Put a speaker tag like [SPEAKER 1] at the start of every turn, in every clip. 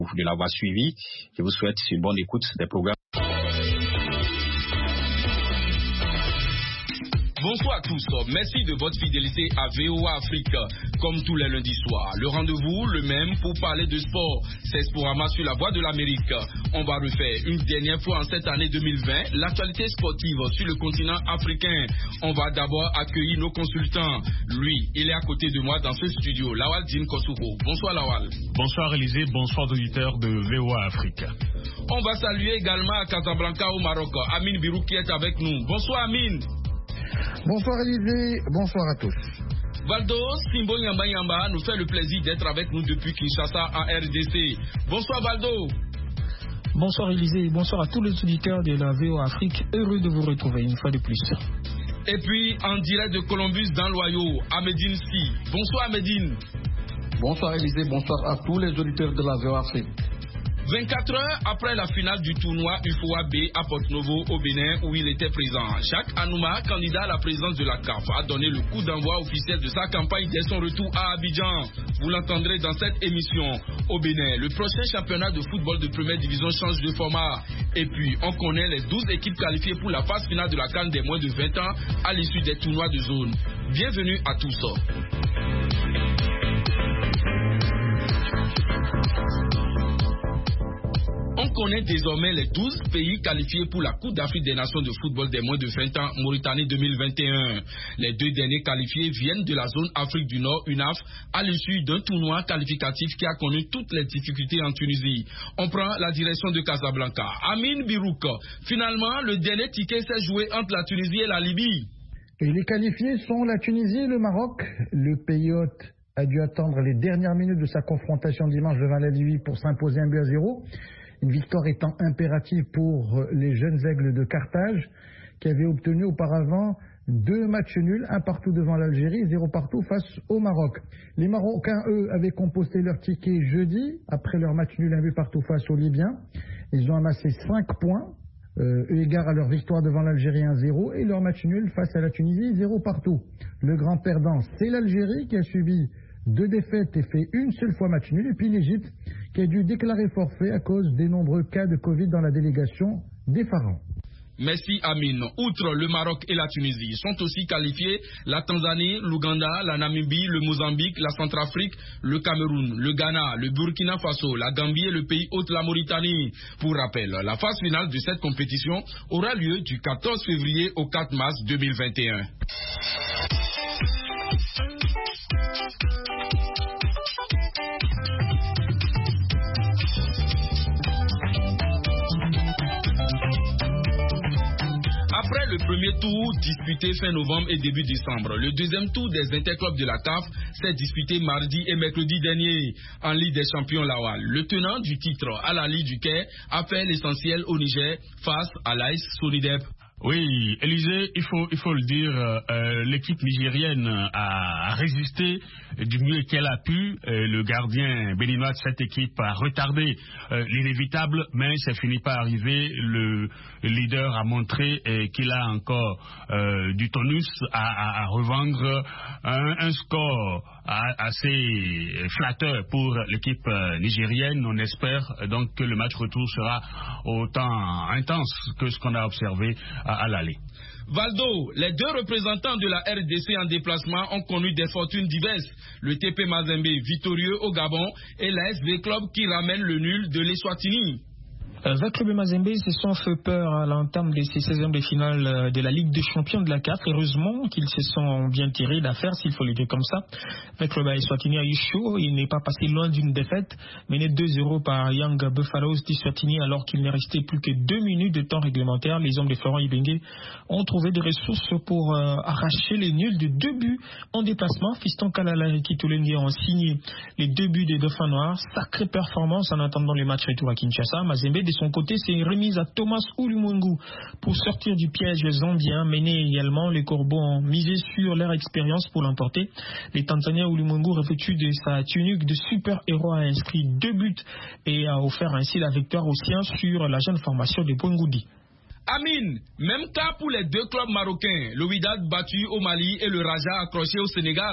[SPEAKER 1] de l'avoir suivi. Je vous souhaite une bonne écoute des programmes.
[SPEAKER 2] Bonsoir à tous, merci de votre fidélité à VOA Afrique. Comme tous les lundis soirs, le rendez-vous, le même pour parler de sport. C'est Sporama sur la voie de l'Amérique. On va refaire une dernière fois en cette année 2020 l'actualité sportive sur le continent africain. On va d'abord accueillir nos consultants. Lui, il est à côté de moi dans ce studio, Lawal Jim Kosouko. Bonsoir Lawal.
[SPEAKER 3] Bonsoir Élisée, bonsoir auditeurs de VOA Afrique.
[SPEAKER 2] On va saluer également à Casablanca au Maroc, Amine Birou qui est avec nous. Bonsoir Amine.
[SPEAKER 4] Bonsoir Élisée, bonsoir à tous.
[SPEAKER 2] Valdo Simbo Nyamba Nyamba nous fait le plaisir d'être avec nous depuis Kinshasa en RDC. Bonsoir Valdo.
[SPEAKER 5] Bonsoir Élisée, bonsoir à tous les auditeurs de la VOA Afrique. Heureux de vous retrouver une fois de plus.
[SPEAKER 2] Et puis en direct de Columbus dans l'Ohio, Ahmedine Si. Bonsoir Ahmedine.
[SPEAKER 6] Bonsoir Élisée, bonsoir à tous les auditeurs de la VOA Afrique.
[SPEAKER 2] 24 heures après la finale du tournoi UFOA B à Porto-Novo au Bénin où il était présent, Jacques Anouma, candidat à la présidence de la CAF, a donné le coup d'envoi officiel de sa campagne dès son retour à Abidjan. Vous l'entendrez dans cette émission. Au Bénin, le prochain championnat de football de première division change de format. Et puis, on connaît les 12 équipes qualifiées pour la phase finale de la CAN des moins de 20 ans à l'issue des tournois de zone. Bienvenue à tous. On connaît désormais les 12 pays qualifiés pour la Coupe d'Afrique des Nations de football des moins de 20 ans Mauritanie 2021. Les deux derniers qualifiés viennent de la zone Afrique du Nord, UNAF, à l'issue d'un tournoi qualificatif qui a connu toutes les difficultés en Tunisie. On prend la direction de Casablanca. Amine Birouk, finalement, le dernier ticket s'est joué entre la Tunisie et la Libye.
[SPEAKER 4] Et les qualifiés sont la Tunisie et le Maroc. Le pays hôte a dû attendre les dernières minutes de sa confrontation dimanche devant la Libye pour s'imposer 1-0. Une victoire étant impérative pour les jeunes aigles de Carthage qui avaient obtenu auparavant 2 matchs nuls, un partout devant l'Algérie, 0 partout face au Maroc. Les Marocains, eux, avaient composté leur ticket jeudi après leur match nul, 1 but partout face aux Libyens. Ils ont amassé 5 points, eu égard à leur victoire devant l'Algérie 1-0 et leur match nul face à la Tunisie, 0 partout. Le grand perdant, c'est l'Algérie qui a subi 2 défaites et fait une seule fois match nul, et puis l'Égypte qui a dû déclarer forfait à cause des nombreux cas de Covid dans la délégation des Pharaons.
[SPEAKER 2] Merci Amine. Outre le Maroc et la Tunisie, sont aussi qualifiés la Tanzanie, l'Ouganda, la Namibie, le Mozambique, la Centrafrique, le Cameroun, le Ghana, le Burkina Faso, la Gambie et le pays hôte la Mauritanie. Pour rappel, la phase finale de cette compétition aura lieu du 14 février au 4 mars 2021. Après le premier tour disputé fin novembre et début décembre, le deuxième tour des interclubs de la CAF s'est disputé mardi et mercredi dernier en Ligue des Champions Lawal. Le tenant du titre à la Ligue du Caire a fait l'essentiel au Niger face à l'AS Sonidep.
[SPEAKER 3] Oui, Élisée, il faut le dire, l'équipe nigérienne a résisté du mieux qu'elle a pu. Le gardien béninois de cette équipe a retardé l'inévitable, mais c'est fini par arriver. Le leader a montré qu'il a encore du tonus à revendre un score assez flatteur pour l'équipe nigérienne. On espère donc que le match retour sera autant intense que ce qu'on a observé à l'aller.
[SPEAKER 2] Valdo, les 2 représentants de la RDC en déplacement ont connu des fortunes diverses. Le TP Mazembe victorieux au Gabon et la SV Club qui ramène le nul de l'Eswatini.
[SPEAKER 5] Avec le Mazembe, se sont fait peur à l'entame de ces 16e de finale de la Ligue des Champions de la CAF. Heureusement qu'ils se sont bien tirés d'affaire, s'il faut le dire comme ça. Avec le Eswatini a eu chaud, il n'est pas passé loin d'une défaite, mené 2-0 par Young Buffaloes d'Eswatini alors qu'il ne restait plus que 2 minutes de temps réglementaire. Les hommes de Florent Ibenge ont trouvé des ressources pour arracher les nuls de 2 buts en déplacement. Fiston Kalala et Kitolengi ont signé les 2 buts des Dauphins Noirs. Sacrée performance en attendant les matchs retour à Kinshasa. Mazembe de son côté s'est remise à Thomas Ulumungu pour sortir du piège zambien. Mené également, les Corbeaux ont misé sur leur expérience pour l'emporter. Les Tanzaniens Ulumungu, revêtu de sa tunique de super-héros, a inscrit 2 buts et a offert ainsi la victoire aux siens sur la jeune formation de Boingoudi.
[SPEAKER 2] Amine, même cas pour les 2 clubs marocains, le Wydad battu au Mali et le Raja accroché au Sénégal.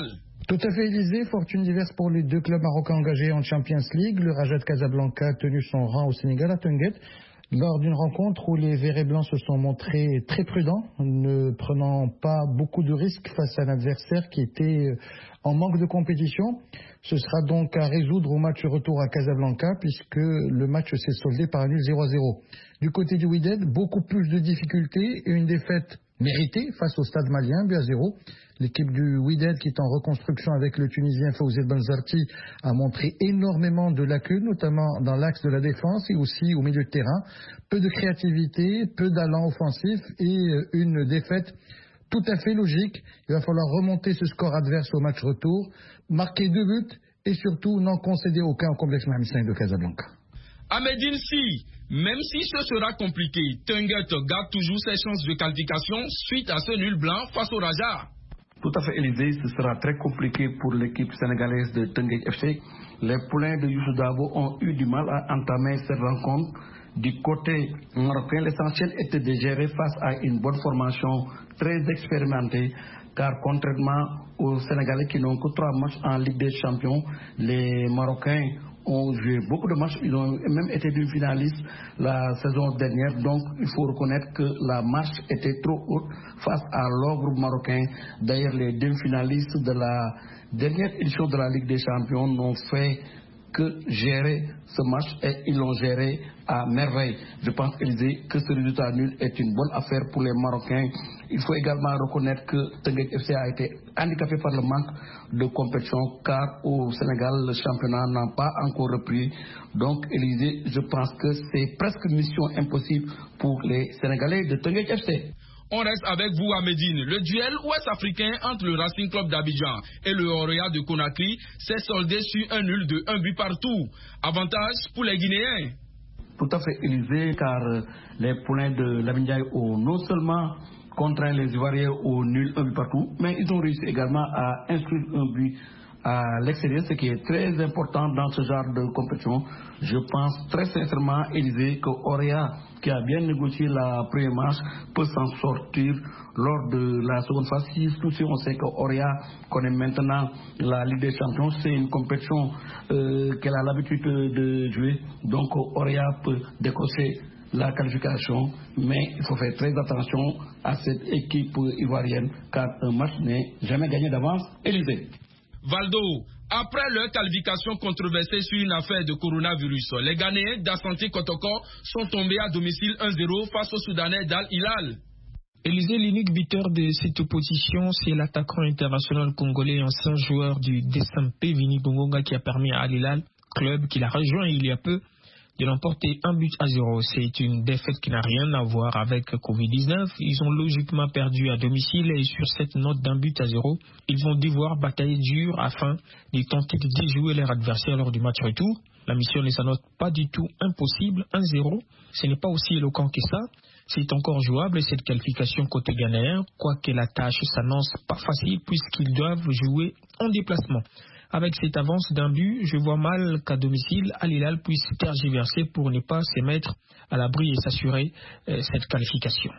[SPEAKER 4] Tout à fait, Élysée. Fortune diverse pour les deux clubs marocains engagés en Champions League. Le Raja de Casablanca a tenu son rang au Sénégal à Teungueth lors d'une rencontre où les verts et blancs se sont montrés très prudents, ne prenant pas beaucoup de risques face à un adversaire qui était en manque de compétition. Ce sera donc à résoudre au match retour à Casablanca puisque le match s'est soldé par un nul 0-0. Du côté du Wydad, beaucoup plus de difficultés et une défaite méritée face au Stade malien, 2-0. L'équipe du Wydad, qui est en reconstruction avec le Tunisien Fawzi Benzarti, a montré énormément de lacunes, notamment dans l'axe de la défense et aussi au milieu de terrain. Peu de créativité, peu d'allant offensif et une défaite tout à fait logique. Il va falloir remonter ce score adverse au match retour, marquer 2 buts et surtout n'en concéder aucun au complexe Mohamed V de Casablanca.
[SPEAKER 2] À Médine, même si ce sera compliqué, Teungueth garde toujours ses chances de qualification suite à ce nul blanc face au Raja.
[SPEAKER 6] Tout à fait, Élysée, ce sera très compliqué pour l'équipe sénégalaise de Teungueth FC. Les poulains de Youssou Dabo ont eu du mal à entamer cette rencontre. Du côté marocain, l'essentiel était de gérer face à une bonne formation très expérimentée, car contrairement aux Sénégalais qui n'ont que 3 matchs en Ligue des Champions, les Marocains ont joué beaucoup de matchs, ils ont même été demi-finalistes la saison dernière, donc il faut reconnaître que la marche était trop haute face à l'ogre marocain. D'ailleurs, les demi-finalistes de la dernière édition de la Ligue des Champions n'ont fait que gérer ce match et ils l'ont géré à merveille. Je pense, Élysée, que ce résultat nul est une bonne affaire pour les Marocains. Il faut également reconnaître que Teungueth FC a été handicapé par le manque de compétition car au Sénégal, le championnat n'a pas encore repris. Donc, Élysée, je pense que c'est presque mission impossible pour les Sénégalais de Teungueth FC.
[SPEAKER 2] On reste avec vous à Médine. Le duel ouest-africain entre le Racing Club d'Abidjan et le Orea de Conakry s'est soldé sur un nul de 1 but partout. Avantage pour les Guinéens.
[SPEAKER 6] Tout à fait, Élysée, car les poulains de Lamine ont non seulement contraint les Ivoiriens au nul 1 but partout, mais ils ont réussi également à inscrire un but à l'extérieur, ce qui est très important dans ce genre de compétition. Je pense très sincèrement, Élysée, que Orea, qui a bien négocié la première match, peut s'en sortir lors de la seconde phase. Surtout si on sait que Orea connaît maintenant la Ligue des Champions, c'est une compétition qu'elle a l'habitude de jouer. Donc Orea peut décrocher la qualification, mais il faut faire très attention à cette équipe ivoirienne, car un match n'est jamais gagné d'avance. Élysée.
[SPEAKER 2] Valdo, après leur qualification controversée sur une affaire de coronavirus, les Ghanéens d'Asante Kotoko sont tombés à domicile 1-0 face aux Soudanais d'Al Hilal.
[SPEAKER 5] Élysée, l'unique buteur de cette opposition, c'est l'attaquant international congolais et ancien joueur du DSMP, Vini Bongonga, qui a permis à Al Hilal, club qu'il a rejoint il y a peu, de l'emporter 1-0. C'est une défaite qui n'a rien à voir avec Covid-19. Ils ont logiquement perdu à domicile et sur cette note d'1-0, ils vont devoir batailler dur afin de tenter de déjouer leur adversaire lors du match retour. La mission ne s'annonce pas du tout impossible. 1-0, ce n'est pas aussi éloquent que ça. C'est encore jouable cette qualification côté ghanéen, quoique la tâche s'annonce pas facile puisqu'ils doivent jouer en déplacement. Avec cette avance d'1 but, je vois mal qu'à domicile, Al Hilal puisse tergiverser pour ne pas se mettre à l'abri et s'assurer cette qualification.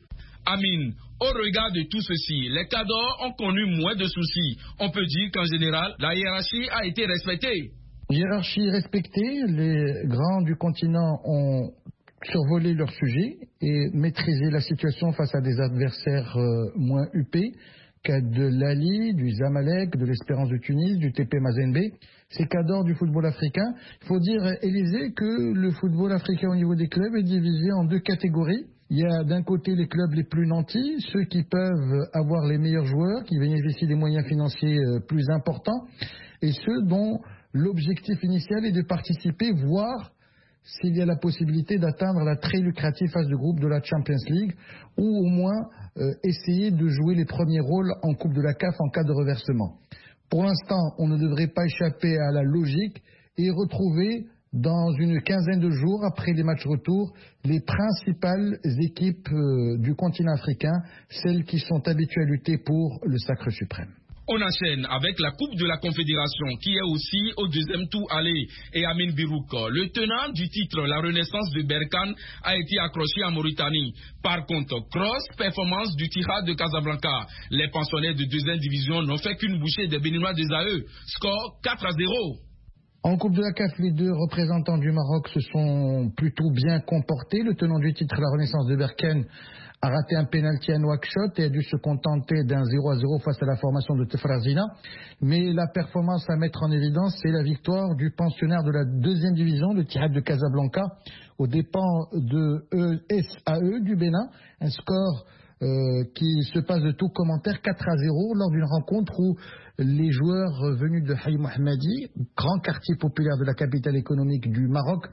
[SPEAKER 2] Amine, au regard de tout ceci, les cadors ont connu moins de soucis. On peut dire qu'en général, la hiérarchie a été respectée.
[SPEAKER 4] Hiérarchie respectée, les grands du continent ont survolé leur sujet et maîtrisé la situation face à des adversaires moins huppés. De l'Ali, du Zamalek, de l'Espérance de Tunis, du TP Mazembe, ces cadors du football africain. Il faut dire, Élysée, que le football africain au niveau des clubs est divisé en 2 catégories. Il y a d'un côté les clubs les plus nantis, ceux qui peuvent avoir les meilleurs joueurs, qui bénéficient des moyens financiers plus importants, et ceux dont l'objectif initial est de participer, voire s'il y a la possibilité d'atteindre la très lucrative phase de groupe de la Champions League, ou au moins essayer de jouer les premiers rôles en Coupe de la CAF en cas de reversement. Pour l'instant, on ne devrait pas échapper à la logique et retrouver dans une quinzaine de jours, après les matchs retour, les principales équipes du continent africain, celles qui sont habituées à lutter pour le sacre suprême.
[SPEAKER 2] On enchaîne avec la Coupe de la Confédération qui est aussi au deuxième tour aller et Amin Birouk. Le tenant du titre, la Renaissance de Berkane, a été accroché en Mauritanie. Par contre, grosse performance du Tihad de Casablanca. Les pensionnaires de deuxième division n'ont fait qu'une bouchée des Béninois des AE. Score 4-0.
[SPEAKER 4] En Coupe de la CAF, les deux représentants du Maroc se sont plutôt bien comportés. Le tenant du titre, la Renaissance de Berkane, a raté un pénalty à Nouakchott et a dû se contenter d'un 0-0 face à la formation de Tefrazina. Mais la performance à mettre en évidence, c'est la victoire du pensionnaire de la deuxième division, le Tihad de Casablanca, aux dépens de ESAE du Bénin. Un score qui se passe de tout commentaire, 4-0, lors d'une rencontre où les joueurs venus de Haï Mohammadi, grand quartier populaire de la capitale économique du Maroc,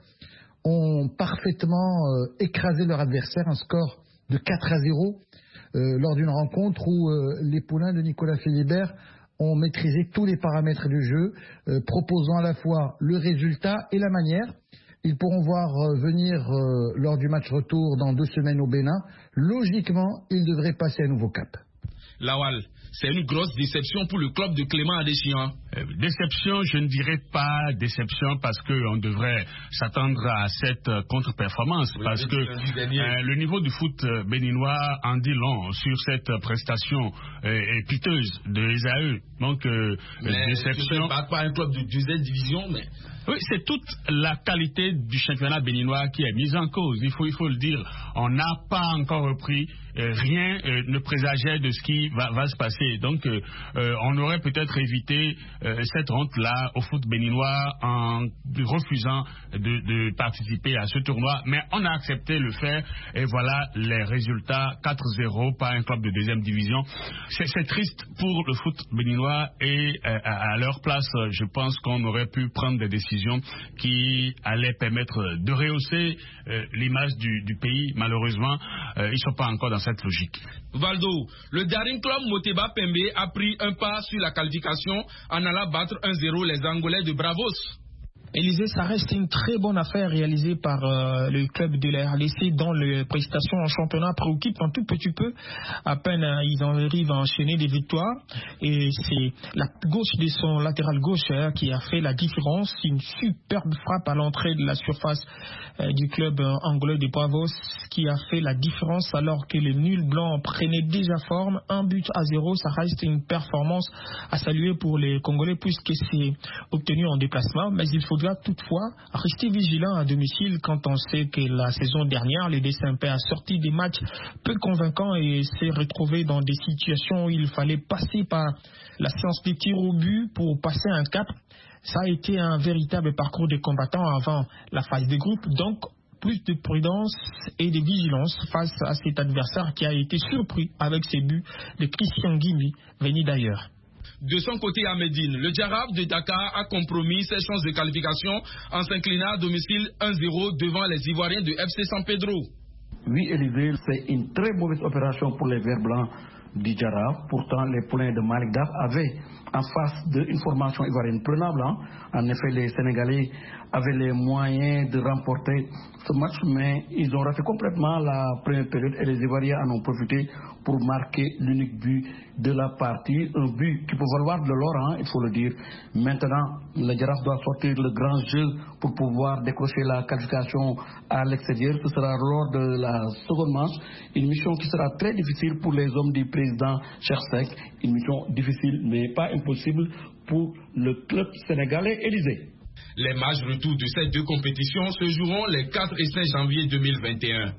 [SPEAKER 4] ont parfaitement écrasé leur adversaire, un score de 4-0, lors d'une rencontre où les poulains de Nicolas Philibert ont maîtrisé tous les paramètres du jeu, proposant à la fois le résultat et la manière. Ils pourront voir venir lors du match retour dans 2 semaines au Bénin. Logiquement, ils devraient passer un nouveau cap.
[SPEAKER 2] Lawal, c'est une grosse déception pour le club de Clément Adéchian.
[SPEAKER 3] Déception, je ne dirais pas déception parce qu'on devrait s'attendre à cette contre-performance. Oui, parce que le niveau du foot béninois en dit long sur cette prestation piteuse de l'ESAE. Donc, déception.
[SPEAKER 2] Pas un club de deuxième division, mais...
[SPEAKER 3] Oui, c'est toute la qualité du championnat béninois qui est mise en cause. Il faut le dire. On n'a pas encore repris. Rien ne présageait de ce qui va se passer. Donc, on aurait peut-être évité cette honte-là au foot béninois en refusant de participer à ce tournoi. Mais on a accepté le faire et voilà les résultats. 4-0 par un club de deuxième division. C'est triste pour le foot béninois et à leur place, je pense qu'on aurait pu prendre des décisions qui allaient permettre de rehausser l'image du pays. Malheureusement, ils ne sont pas encore dans cette logique.
[SPEAKER 2] Valdo, le Daring Club Moteba Pembe a pris un pas sur la qualification en allant battre 1-0 les Angolais de Bravos.
[SPEAKER 5] Élysée, ça reste une très bonne affaire réalisée par le club de la RDC dont les prestations en championnat préoccupent un tout petit peu. À peine ils en arrivent à enchaîner des victoires. Et c'est la gauche de son latéral gauche qui a fait la différence. Une superbe frappe à l'entrée de la surface du club angolais de Bravos qui a fait la différence alors que les nuls blancs prenaient déjà forme. 1-0, ça reste une performance à saluer pour les Congolais puisque c'est obtenu en déplacement. Mais il faudra toutefois rester vigilant à domicile quand on sait que la saison dernière, le DSMP a sorti des matchs peu convaincants et s'est retrouvé dans des situations où il fallait passer par la séance de tir au but pour passer un cap. Ça a été un véritable parcours de combattants avant la phase de groupe, donc plus de prudence et de vigilance face à cet adversaire qui a été surpris avec ses buts de Christian Guimi venu d'ailleurs.
[SPEAKER 2] De son côté à Médine, le Djarab de Dakar a compromis ses chances de qualification en s'inclinant à domicile 1-0 devant les Ivoiriens de FC San Pedro.
[SPEAKER 6] Oui, Élysée, c'est une très mauvaise opération pour les Verts Blancs du Djarab. Pourtant, les poulains de Malik Daf avaient en face une formation ivoirienne prenable. En effet, les Sénégalais avaient les moyens de remporter ce match, mais ils ont raté complètement la première période et les Ivoiriens en ont profité pour marquer l'unique but de la partie. Un but qui peut valoir de l'or, il faut le dire. Maintenant, le Djarab doit sortir le grand jeu pour pouvoir décrocher la qualification à l'extérieur. Ce sera lors de la seconde manche. Une mission qui sera très difficile pour les hommes du président Chersek. Une mission difficile, mais pas impossible pour le club sénégalais Élysée.
[SPEAKER 2] Les matchs retour de ces deux compétitions se joueront les 4 et 5 janvier 2021.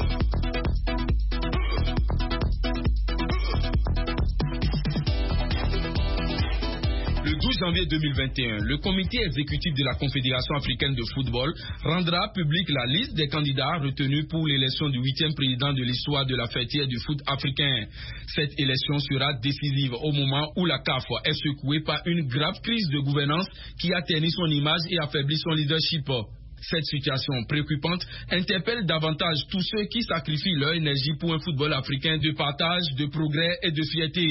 [SPEAKER 2] Le 12 janvier 2021, le comité exécutif de la Confédération africaine de football rendra publique la liste des candidats retenus pour l'élection du 8e président de l'histoire de la fêtière du foot africain. Cette élection sera décisive au moment où la CAF est secouée par une grave crise de gouvernance qui a terni son image et affaibli son leadership. Cette situation préoccupante interpelle davantage tous ceux qui sacrifient leur énergie pour un football africain de partage, de progrès et de fierté.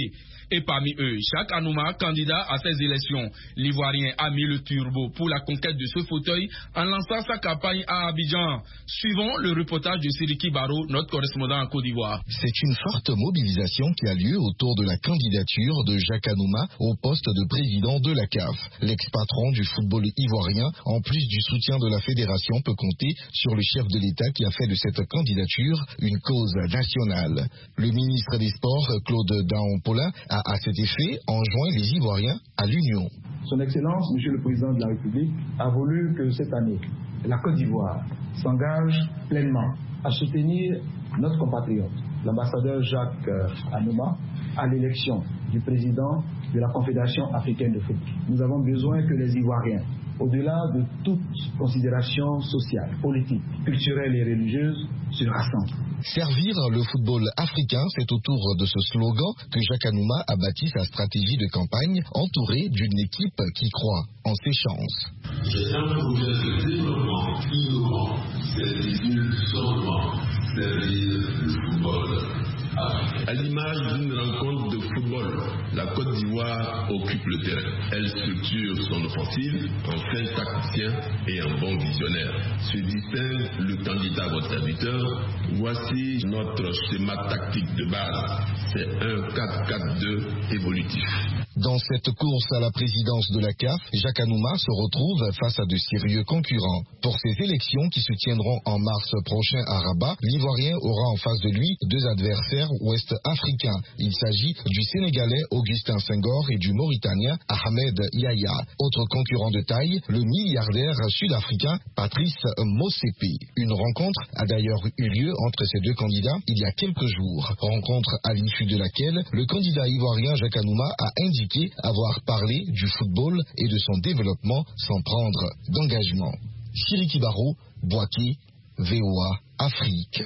[SPEAKER 2] Et parmi eux, Jacques Anouma, candidat à ces élections. L'Ivoirien a mis le turbo pour la conquête de ce fauteuil en lançant sa campagne à Abidjan. Suivons le reportage de Siriki Baro, notre correspondant en Côte d'Ivoire.
[SPEAKER 7] C'est une forte mobilisation qui a lieu autour de la candidature de Jacques Anouma au poste de président de la CAF. L'ex-patron du football ivoirien, en plus du soutien de la fédération, peut compter sur le chef de l'État qui a fait de cette candidature une cause nationale. Le ministre des Sports, Claude Daon-Paulin, a à cet effet enjoint les Ivoiriens à l'union.
[SPEAKER 8] Son Excellence, Monsieur le Président de la République, a voulu que cette année, la Côte d'Ivoire s'engage pleinement à soutenir notre compatriote, l'ambassadeur Jacques Anouma, à l'élection du président de la Confédération africaine de foot. Nous avons besoin que les Ivoiriens, au-delà de toute considération sociale, politique, culturelle et religieuse, se rassemblent.
[SPEAKER 7] Servir le football africain, c'est autour de ce slogan que Jacques Anouma a bâti sa stratégie de campagne, entouré d'une équipe qui croit en ses chances.
[SPEAKER 9] C'est un projet de développement innovant, c'est difficile seulement servir le football africain. À l'image d'une rencontre de football, la Côte d'Ivoire occupe le terrain. Elle structure son offensive en fin tacticien et en bon visionnaire. Se distingue le candidat à votre serviteur. Voici notre schéma tactique de base. C'est un 4-4-2 évolutif.
[SPEAKER 7] Dans cette course à la présidence de la CAF, Jacques Anouma se retrouve face à de sérieux concurrents. Pour ces élections qui se tiendront en mars prochain à Rabat, l'Ivoirien aura en face de lui deux adversaires ouest-africains. Il s'agit du Sénégalais Augustin Senghor et du Mauritanien Ahmed Yahya. Autre concurrent de taille, le milliardaire sud-africain Patrice Motsepe. Une rencontre a d'ailleurs eu lieu entre ces deux candidats il y a quelques jours. Rencontre à l'issue de laquelle le candidat ivoirien Jacques Anouma a indiqué avoir parlé du football et de son développement sans prendre d'engagement. Siriki Baro, Boaké, VOA, Afrique.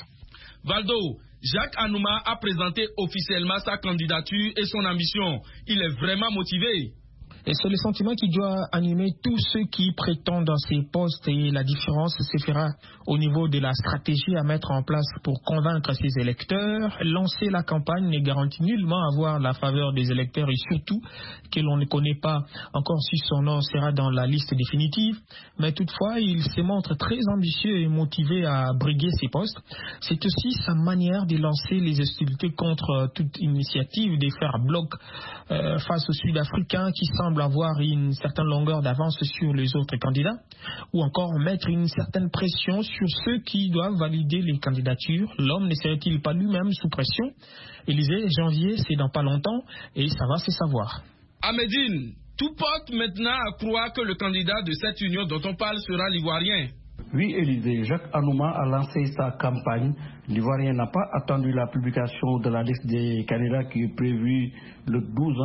[SPEAKER 2] Valdo, Jacques Anouma a présenté officiellement sa candidature et son ambition. Il est vraiment motivé.
[SPEAKER 5] Et c'est le sentiment qui doit animer tous ceux qui prétendent dans ces postes, et la différence se fera au niveau de la stratégie à mettre en place pour convaincre ses électeurs. Lancer la campagne ne garantit nullement avoir la faveur des électeurs, et surtout que l'on ne connaît pas encore si son nom sera dans la liste définitive. Mais toutefois, il se montre très ambitieux et motivé à briguer ces postes. C'est aussi sa manière de lancer les hostilités contre toute initiative de faire bloc face aux Sud-Africains qui semblent avoir une certaine longueur d'avance sur les autres candidats, ou encore mettre une certaine pression sur ceux qui doivent valider les candidatures. L'homme ne serait-il pas lui-même sous pression? Élysée, janvier, c'est dans pas longtemps, et ça va se savoir.
[SPEAKER 2] Amédine, tout porte maintenant à croire que le candidat de cette union dont on parle sera l'Ivoirien.
[SPEAKER 6] Oui, Élysée, Jacques Anouma a lancé sa campagne. L'Ivoirien n'a pas attendu la publication de la liste des candidats qui est prévue le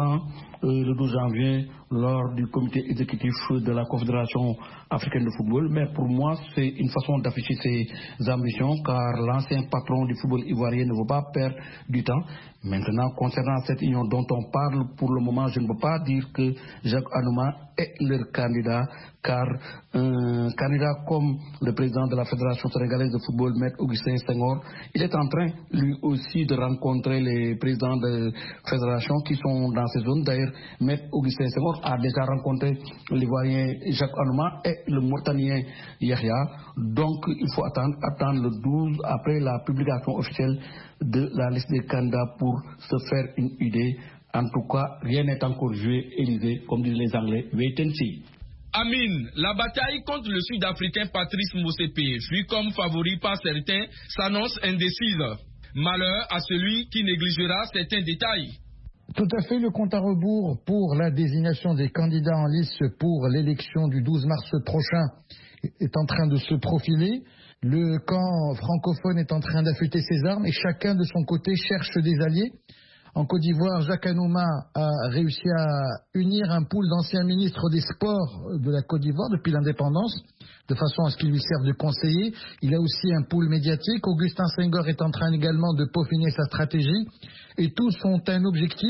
[SPEAKER 6] 12 janvier lors du comité exécutif de la Confédération africaine de football. Mais pour moi, c'est une façon d'afficher ses ambitions, car l'ancien patron du football ivoirien ne veut pas perdre du temps. Maintenant, concernant cette union dont on parle, pour le moment, je ne peux pas dire que Jacques Anouma est leur candidat, car un candidat comme le président de la Fédération sénégalaise de football, Maître Augustin Senghor, il est en train, lui aussi, de rencontrer les présidents de fédération qui sont dans ces zones. D'ailleurs, Maître Augustin Senghor a déjà rencontré l'Ivoirien Jacques Anouma et le Mauritanien Yahya. Donc, il faut attendre le 12 après la publication officielle de la liste des candidats pour se faire une idée. En tout cas, rien n'est encore joué, Élysée, comme disent les Anglais. Wait and see.
[SPEAKER 2] Amine, la bataille contre le Sud-Africain Patrice Motsepe, vu comme favori par certains, s'annonce indécise. Malheur à celui qui négligera certains détails.
[SPEAKER 4] Tout à fait, le compte à rebours pour la désignation des candidats en lice pour l'élection du 12 mars prochain est en train de se profiler. Le camp francophone est en train d'affûter ses armes et chacun de son côté cherche des alliés. En Côte d'Ivoire, Jacques Anouma a réussi à unir un pool d'anciens ministres des Sports de la Côte d'Ivoire depuis l'indépendance, de façon à ce qu'il lui serve de conseiller. Il a aussi un pool médiatique. Augustin Senghor est en train également de peaufiner sa stratégie. Et tous ont un objectif,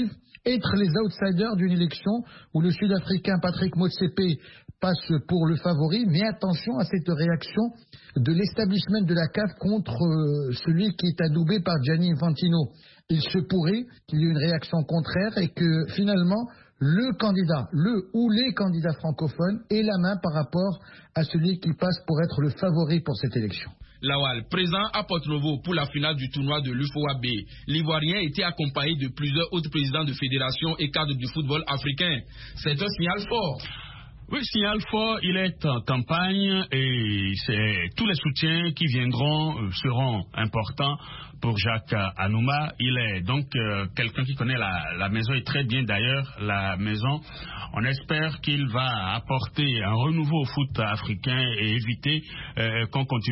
[SPEAKER 4] être les outsiders d'une élection où le Sud-Africain Patrick Motsepe passe pour le favori. Mais attention à cette réaction de l'establishment de la CAF contre celui qui est adoubé par Gianni Infantino. Il se pourrait qu'il y ait une réaction contraire et que finalement le candidat, ou les candidats francophones aient la main par rapport à celui qui passe pour être le favori pour cette élection.
[SPEAKER 2] Lawal, présent à Porto-Novo pour la finale du tournoi de l'UFOA-B, l'Ivoirien était accompagné de plusieurs autres présidents de fédérations et cadres du football africain. C'est un signal fort.
[SPEAKER 3] Oui, signal fort, il est en campagne et tous les soutiens qui viendront seront importants pour Jacques Anouma. Il est donc quelqu'un qui connaît la maison et très bien d'ailleurs la maison. On espère qu'il va apporter un renouveau au foot africain et éviter qu'on continue